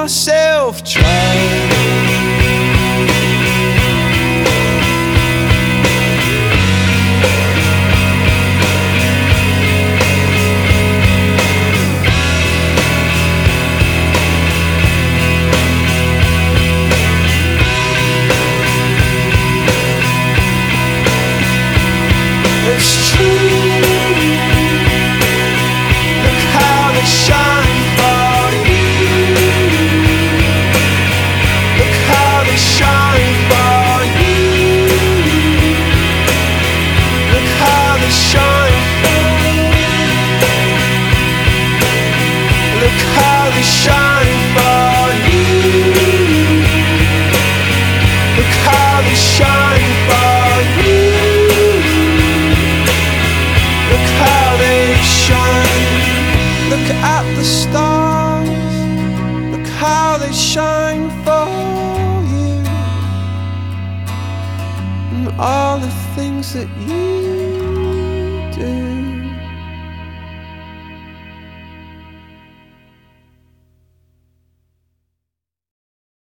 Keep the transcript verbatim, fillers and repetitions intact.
yourself, try. It's true. Look how they shine for you. Look how they shine for you. Look how they shine for you. Look how they shine for you. Look how they shine for you. Look at the stars, look how they shine for you, and all the things that you